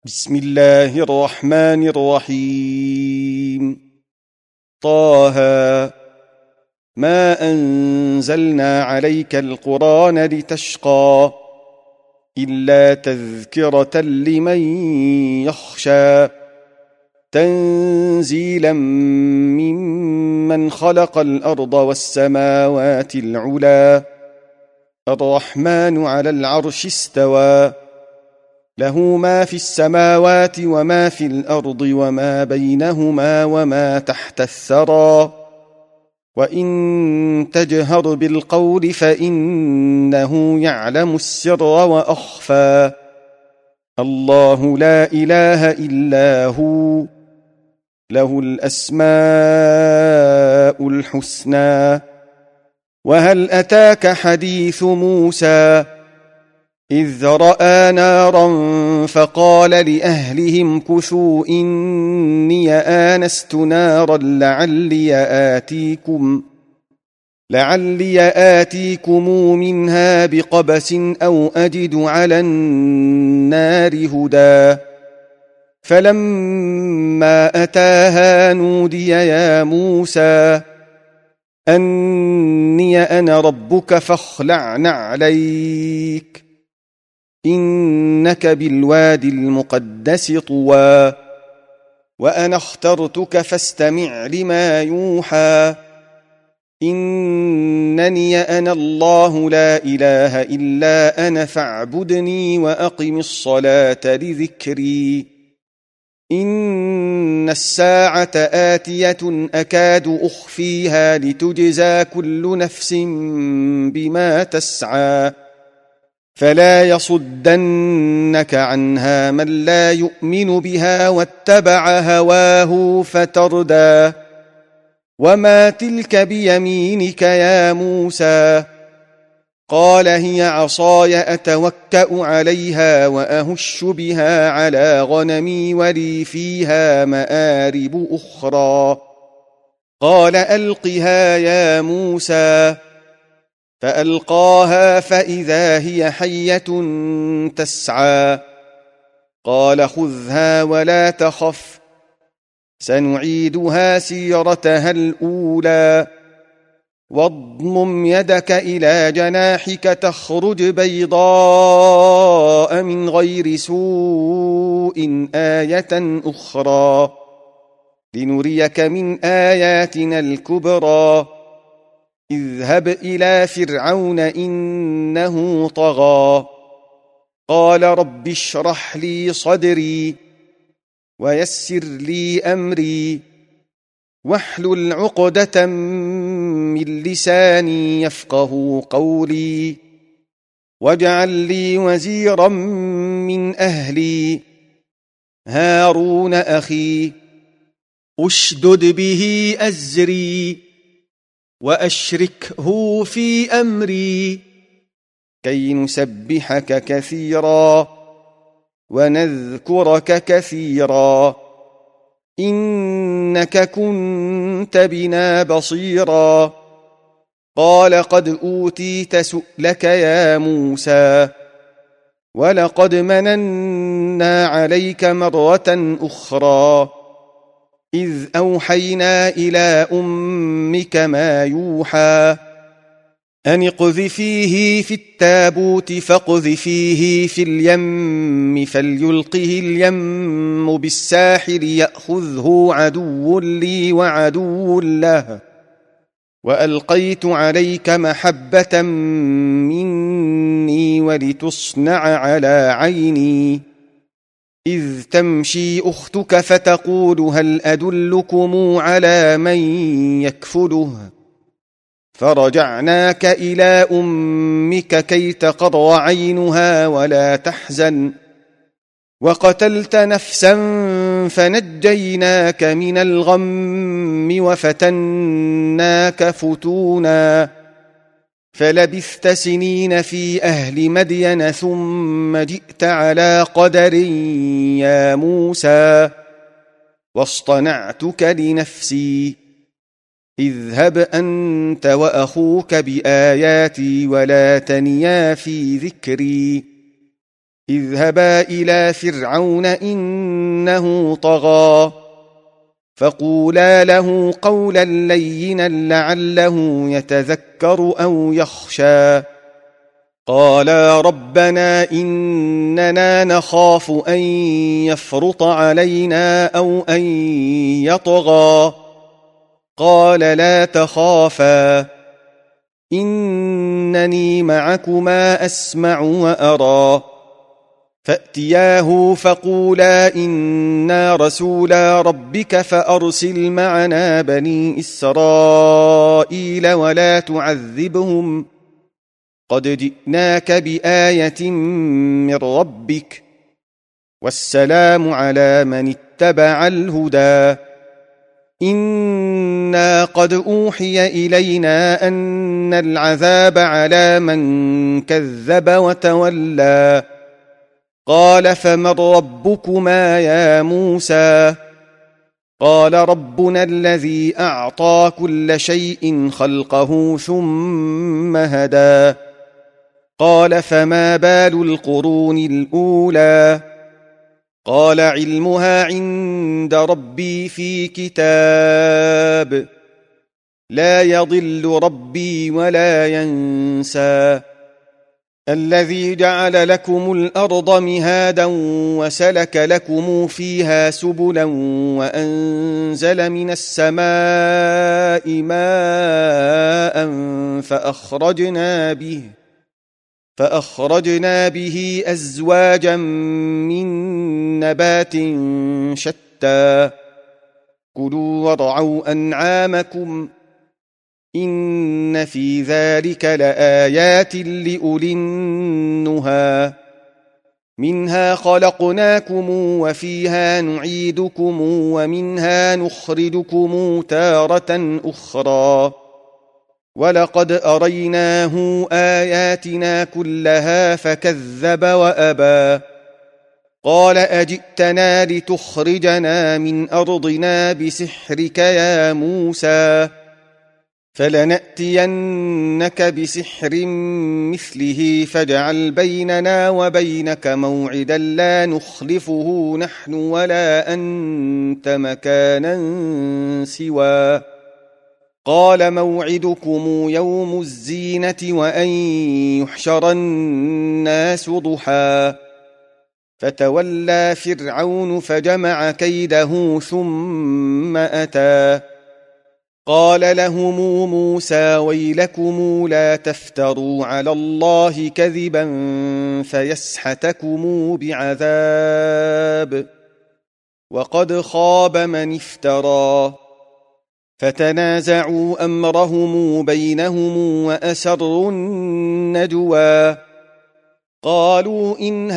بسم الله الرحمن الرحيم. طه ما أنزلنا عليك القرآن لتشقى إلا تذكرة لمن يخشى تنزيلا ممن خلق الأرض والسماوات العلى الرحمن على العرش استوى له ما في السماوات وما في الأرض وما بينهما وما تحت الثرى وإن تجهر بالقول فإنه يعلم السر وأخفى الله لا إله إلا هو له الأسماء الحسنى. وهل أتاك حديث موسى إذ رأى نارا فقال لأهلهم كثوا إني آنست نارا لعلي آتيكم منها بقبس أو أجد على النار هدى فلما أتاها نودي يا موسى أني أنا ربك فاخلع نعليك إنك بالوادي المقدس طوى وأنا اخترتك فاستمع لما يوحى إنني أنا الله لا إله إلا أنا فاعبدني وأقم الصلاة لذكري إن الساعة آتية أكاد أخفيها لتجزى كل نفس بما تسعى فلا يصدنك عنها من لا يؤمن بها واتبع هواه فتردى وما تلك بيمينك يا موسى قال هي عصاي أتوكأ عليها وأهش بها على غنمي ولي فيها مآرب أخرى قال ألقها يا موسى فألقاها فإذا هي حية تسعى قال خذها ولا تخف سنعيدها سيرتها الأولى واضمم يدك إلى جناحك تخرج بيضاء من غير سوء آية أخرى لنريك من آياتنا الكبرى اذهب إلى فرعون إنه طغى قال رب اشرح لي صدري ويسر لي أمري واحلل عقدة من لساني يفقه قولي واجعل لي وزيرا من أهلي هارون أخي أشدد به أزري وأشركه في أمري كي نسبحك كثيرا ونذكرك كثيرا إنك كنت بنا بصيرا قال قد أوتيت سؤلك يا موسى ولقد مننا عليك مرة أخرى إذ أوحينا إلى أمك ما يوحى أن اقذفيه في التابوت فاقذفيه في اليم فليلقه اليم بالساحل يأخذه عدو لي وعدو له وألقيت عليك محبة مني ولتصنع على عيني إذ تمشي أختك فتقول هل أدلكم على من يكفله فرجعناك إلى أمك كي تقر عينها ولا تحزن وقتلت نفسا فنجيناك من الغم وفتناك فتونا فلبثت سنين في أهل مدين ثم جئت على قدر يا موسى واصطنعتك لنفسي اذهب أنت وأخوك بآياتي ولا تنيا في ذكري اذهبا إلى فرعون إنه طغى فقولا له قولا لينا لعله يتذكر أو يخشى قالا ربنا إننا نخاف أن يفرط علينا أو أن يطغى قال لا تخافا إنني معكما أسمع وأرى فأتياه فقولا إنا رسولا ربك فأرسل معنا بني إسرائيل ولا تعذبهم قد جئناك بآية من ربك والسلام على من اتبع الهدى إنا قد أوحي إلينا أن العذاب على من كذب وتولى قال فمن ربكما يا موسى قال ربنا الذي أعطى كل شيء خلقه ثم هدى قال فما بال القرون الأولى قال علمها عند ربي في كتاب لا يضل ربي ولا ينسى الذي جعل لكم الأرض مهادا وسلك لكم فيها سبلا وأنزل من السماء ماء فأخرجنا به أزواجا من نبات شتى كلوا وارعوا أنعامكم إن في ذلك لآيات لأولي النهى منها خلقناكم وفيها نعيدكم ومنها نخرجكم تارة أخرى ولقد أريناه آياتنا كلها فكذب وأبى قال أجئتنا لتخرجنا من أرضنا بسحرك يا موسى فلنأتينك بسحر مثله فاجعل بيننا وبينك موعدا لا نخلفه نحن ولا أنت مكانا سوى قال موعدكم يوم الزينة وأن يحشر الناس ضحى فتولى فرعون فجمع كيده ثم أتى قال لهم موسى ويلكم لا تفتروا على الله كذبا فيسحتكم بعذاب وقد خاب من افترى فتنازعوا أمرهم بينهم وأسروا النجوى قالوا إن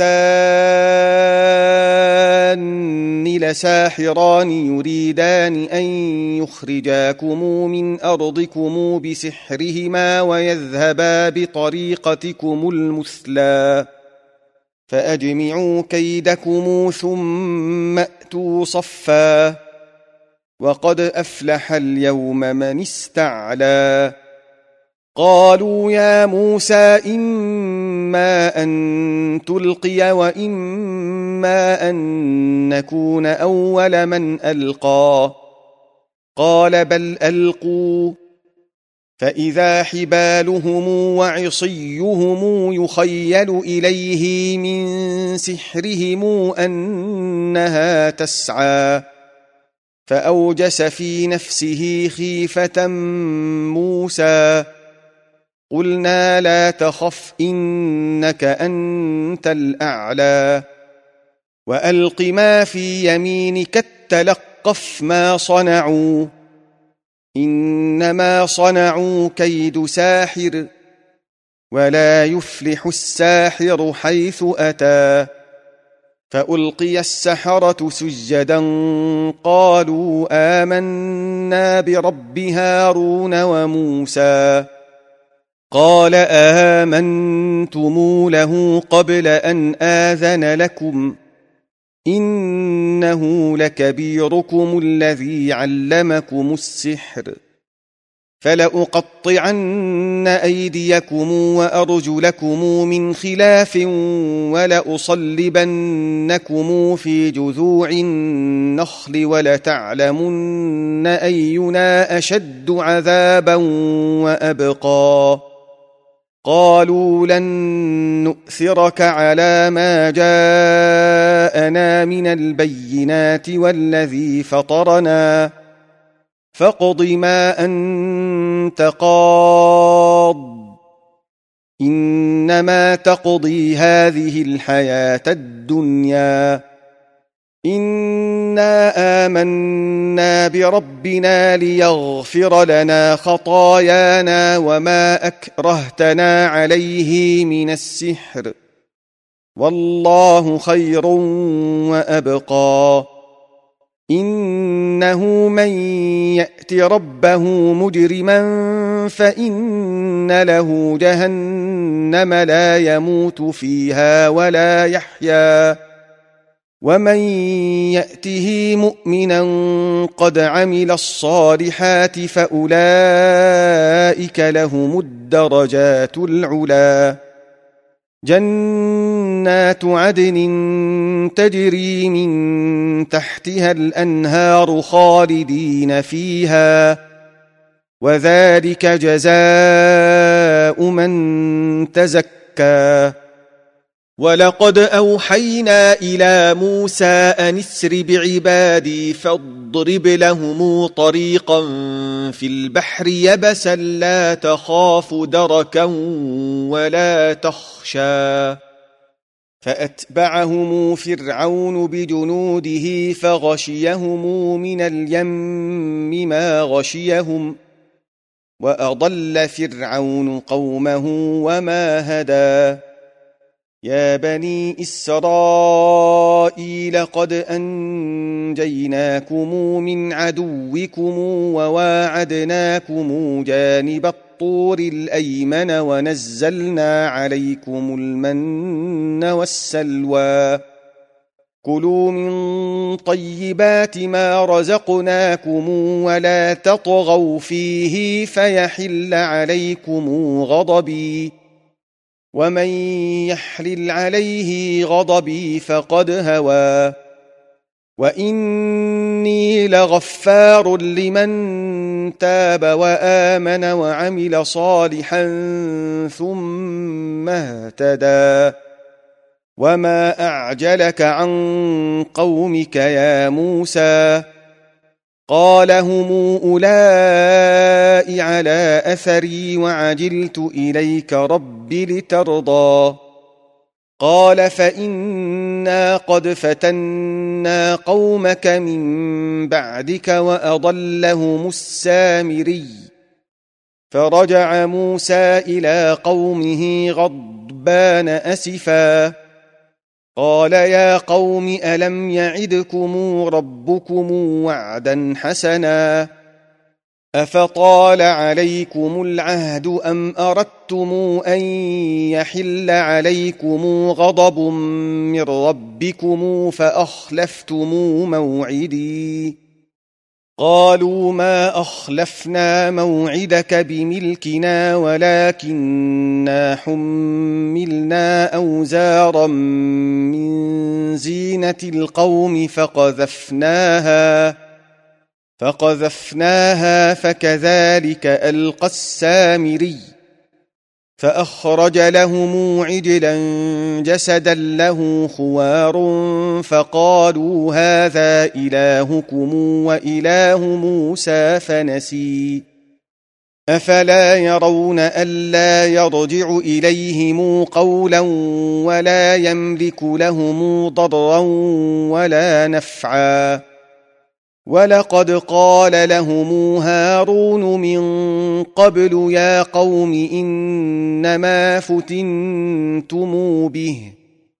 هذان لساحران يريدان أن يخرجاكم من أرضكم بسحرهما ويذهبا بطريقتكم المثلى فأجمعوا كيدكم ثم أتوا صفا وقد أفلح اليوم من استعلى قالوا يا موسى إما أن تلقي وإما أن نكون أول من ألقى قال بل ألقوا فإذا حبالهم وعصيهم يخيل إليه من سحرهم أنها تسعى فأوجس في نفسه خيفة موسى قلنا لا تخف إنك أنت الأعلى وألق ما في يمينك تلقف ما صنعوا إنما صنعوا كيد ساحر ولا يفلح الساحر حيث أتى فألقي السحرة سجدا قالوا آمنا برب هارون وموسى قال آمنتم له قبل أن آذن لكم إنه لكبيركم الذي علمكم السحر فلأقطعن أيديكم وأرجلكم من خلاف ولأصلبنكم في جذوع النخل ولتعلمن أينا أشد عذابا وأبقى. قالوا لن نؤثرك على ما جاءنا من البينات والذي فطرنا فاقض ما أنت قاض إنما تقضي هذه الحياة الدنيا إنا آمنا بربنا ليغفر لنا خطايانا وما أكرهتنا عليه من السحر والله خير وأبقى. إنه من يأت ربه مجرما فإن له جهنم لا يموت فيها ولا يحيا ومن يأته مؤمنا قد عمل الصالحات فأولئك لهم الدرجات العلا جنات عدن تجري من تحتها الأنهار خالدين فيها وذلك جزاء من تزكى. ولقد أوحينا إلى موسى أن اسر بعبادي فاضرب لهم طريقا في البحر يبسا لا تخاف دركا ولا تخشى. فأتبعهم فرعون بجنوده فغشيهم من اليم ما غشيهم وأضل فرعون قومه وما هدى. يا بني إسرائيل قد أنجيناكم من عدوكم وواعدناكم جانب الطور الأيمن ونزلنا عليكم المن والسلوى كلوا من طيبات ما رزقناكم ولا تطغوا فيه فيحل عليكم غضبي ومن يحلل عليه غضبي فقد هوى وإني لغفار لمن تاب وآمن وعمل صالحا ثم اهتدى. وما أعجلك عن قومك يا موسى قال هم أولئك على أثري وعجلت إليك رب لترضى. قال فإنا قد فتنا قومك من بعدك وأضلهم السامري. فرجع موسى إلى قومه غضبان أسفا قال يا قوم ألم يعدكم ربكم وعدا حسنا أفطال عليكم العهد أم أردتم أن يحل عليكم غضب من ربكم فأخلفتم موعدي. قالوا ما أخلفنا موعدك بملكنا ولكننا حملنا أوزارا من زينة القوم فقذفناها فكذلك ألقى السامري. فأخرج لهم عجلا جسدا له خوار فقالوا هذا إلهكم وإله موسى فنسي. أفلا يرون ألا يرجع إليهم قولا ولا يملك لهم ضرا ولا نفعا. ولقد قال لهم هارون من قبل يا قوم إنما فتنتم به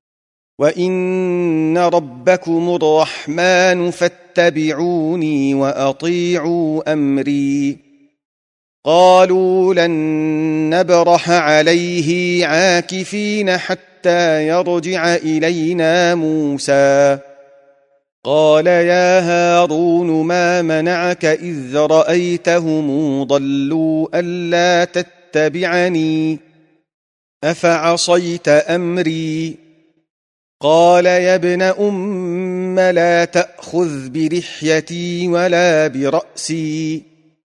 وإن ربكم الرحمن فاتبعوني وأطيعوا أمري. قالوا لن نبرح عليه عاكفين حتى يرجع إلينا موسى. قال يا هارون ما منعك إذ رأيتهم ضلوا ألا تتبعني أفعصيت أمري قال يا ابن أم لا تأخذ بلحيتي ولا برأسي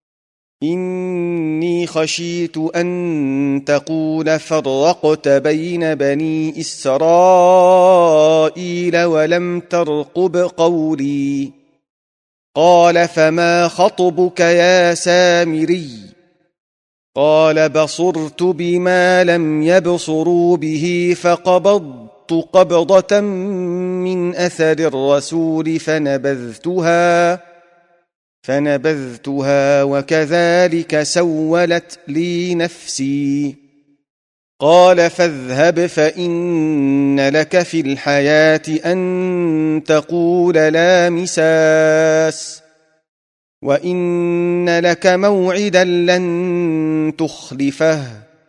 إني خشيت أن تقول فرقت بين بني إسرائيل ولم ترقب قولي قال فما خطبك يا سامري قال بصرت بما لم يبصروا به فقبضت قبضة من أثر الرسول فنبذتها وكذلك سولت لي نفسي قال فاذهب فإن لك في الحياة أن تقول لا مساس وإن لك موعدا لن تخلفه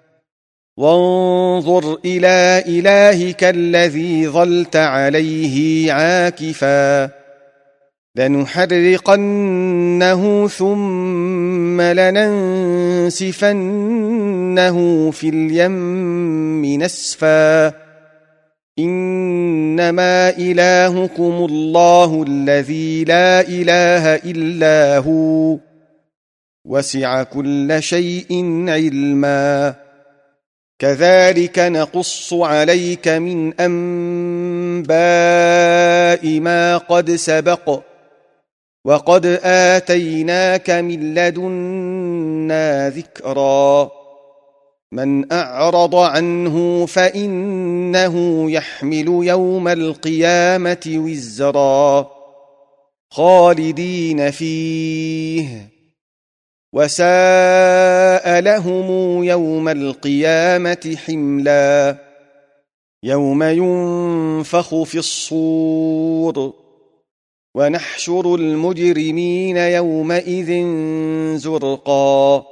وانظر إلى إلهك الذي ظلت عليه عاكفا لنحرقنه ثم لننسفنه في اليم نسفا إنما إلهكم الله الذي لا إله إلا هو وسع كل شيء علما كذلك نقص عليك من أنباء ما قد سبق وقد آتيناك من لدنا ذكرا من أعرض عنه فإنه يحمل يوم القيامة وزرا خالدين فيه وساء لهم يوم القيامة حملا يوم ينفخ في الصور ونحشر المجرمين يومئذ زرقا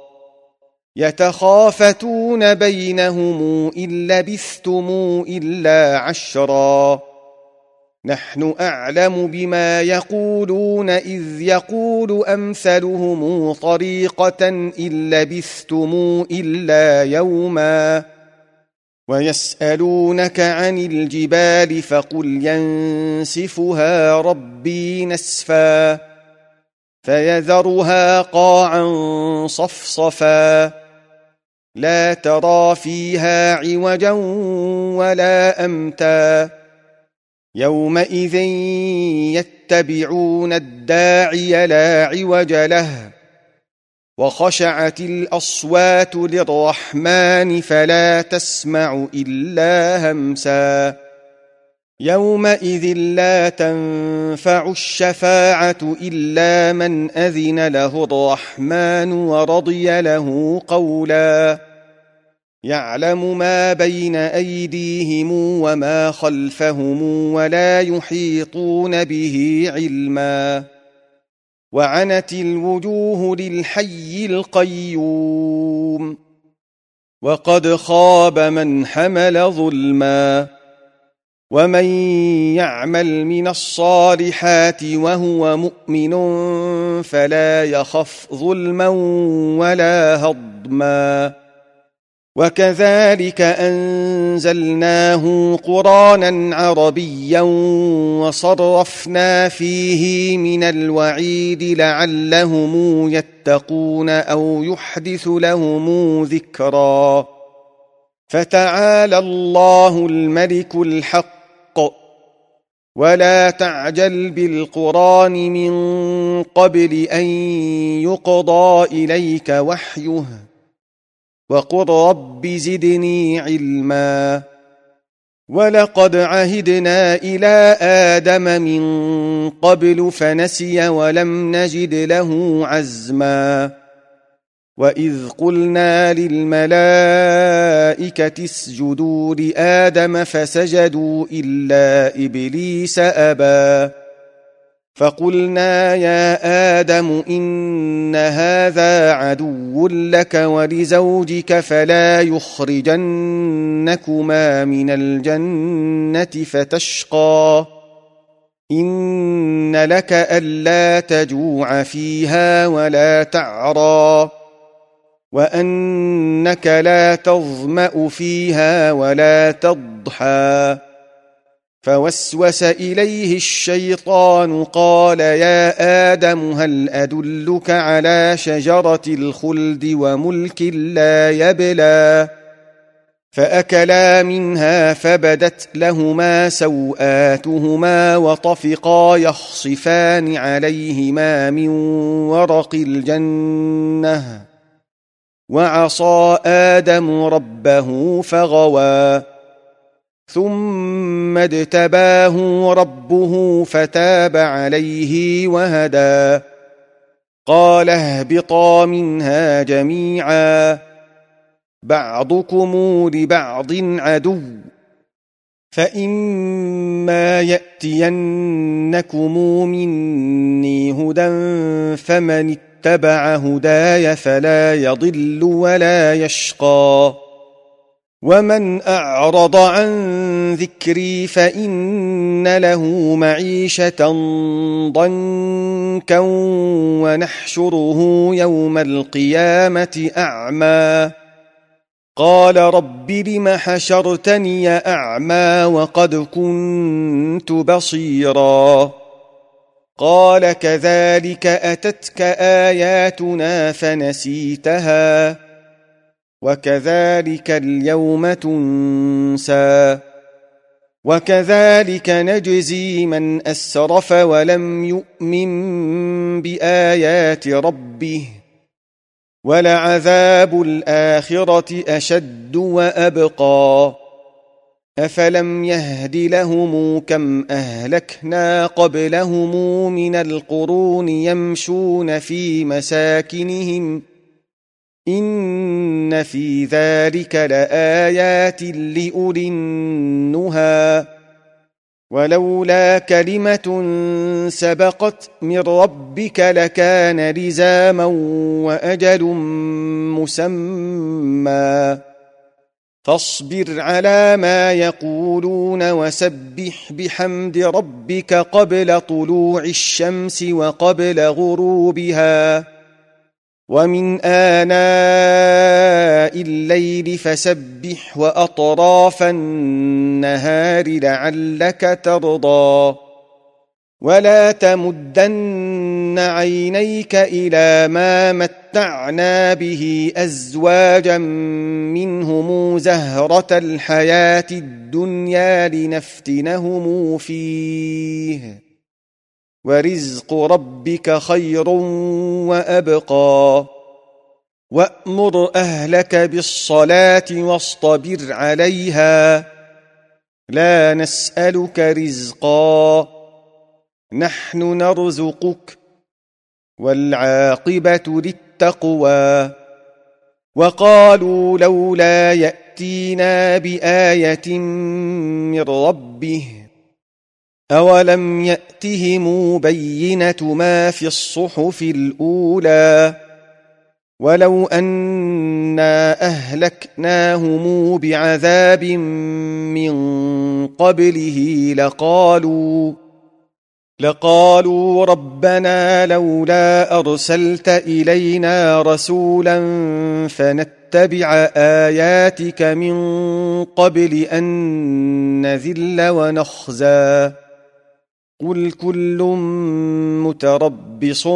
يتخافتون بينهم إن لبثتم إلا عشرا نحن أعلم بما يقولون إذ يقول أمثلهم طريقة إن لبثتم إلا يوما ويسألونك عن الجبال فقل ينسفها ربي نسفا فيذرها قاعا صفصفا لا ترى فيها عوجا ولا أمتا يومئذ يتبعون الداعي لا عوج له وخشعت الأصوات للرحمن فلا تسمع إلا همسا يومئذ لا تنفع الشفاعة إلا من أذن له الرحمن ورضي له قولا يعلم ما بين أيديهم وما خلفهم ولا يحيطون به علما وعنت الوجوه للحي القيوم وقد خاب من حمل ظلما ومن يعمل من الصالحات وهو مؤمن فلا يخف ظلما ولا هضما وكذلك أنزلناه قرآنا عربيا وصرفنا فيه من الوعيد لعلهم يتقون أو يحدث لهم ذكرا فتعالى الله الملك الحق ولا تعجل بالقرآن من قبل أن يقضى إليك وحيه وقل رب زدني علما ولقد عهدنا إلى آدم من قبل فنسي ولم نجد له عزما وإذ قلنا للملائكة اسجدوا لآدم فسجدوا إلا إبليس أبى فقلنا يا آدم إن هذا عدو لك ولزوجك فلا يخرجنكما من الجنة فتشقى إن لك ألا تجوع فيها ولا تعرى وأنك لا تظمأ فيها ولا تضحى فوسوس إليه الشيطان قال يا آدم هل أدلك على شجرة الخلد وملك لا يبلى فأكلا منها فبدت لهما سوآتهما وطفقا يخصفان عليهما من ورق الجنة وعصى آدم ربه فغوى ثم اجتباه ربه فتاب عليه وهدى قال اهبطا منها جميعا بعضكم لبعض عدو فإما يأتينكم مني هدى فمن اتبع هداي فلا يضل ولا يشقى ومن أعرض عن ذكري فإن له معيشة ضنكا ونحشره يوم القيامة أعمى قال رب لم حشرتني أعمى وقد كنت بصيرا قال كذلك أتتك آياتنا فنسيتها وكذلك اليوم تنسى وكذلك نجزي من أسرف ولم يؤمن بآيات ربه ولعذاب الآخرة أشد وأبقى أفلم يهد لهم كم أهلكنا قبلهم من القرون يمشون في مساكنهم إن في ذلك لآيات لأولي النهى ولولا كلمة سبقت من ربك لكان لزاما وأجل مسمى فاصبر على ما يقولون وسبح بحمد ربك قبل طلوع الشمس وقبل غروبها ومن آناء الليل فسبح وأطراف النهار لعلك ترضى ولا تمدن عينيك إلى ما متعنا به أزواجا منهم زهرة الحياة الدنيا لنفتنهم فيه ورزق ربك خير وأبقى وأمر أهلك بالصلاة واصطبر عليها لا نسألك رزقا نحن نرزقك والعاقبة للتقوى وقالوا لولا يأتينا بآية من ربه أولم يأتهم بينة ما في الصحف الأولى ولو أنا أهلكناهم بعذاب من قبله لقالوا ربنا لولا أرسلت إلينا رسولا فنتبع آياتك من قبل أن نذل ونخزى قل كل متربص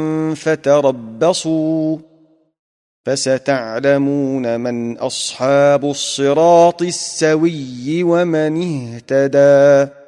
فتربصوا فستعلمون من أصحاب الصراط السوي ومن اهتدى